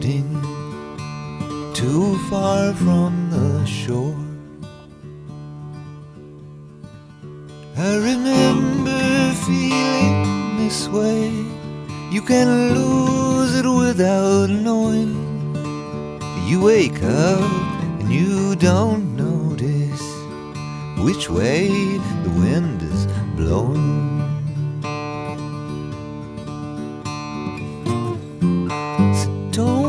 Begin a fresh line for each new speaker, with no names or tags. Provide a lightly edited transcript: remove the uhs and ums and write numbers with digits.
drifting too far from the shore. I remember feeling this way. You can lose it without knowing. You wake up and you don't notice which way the wind is blowing.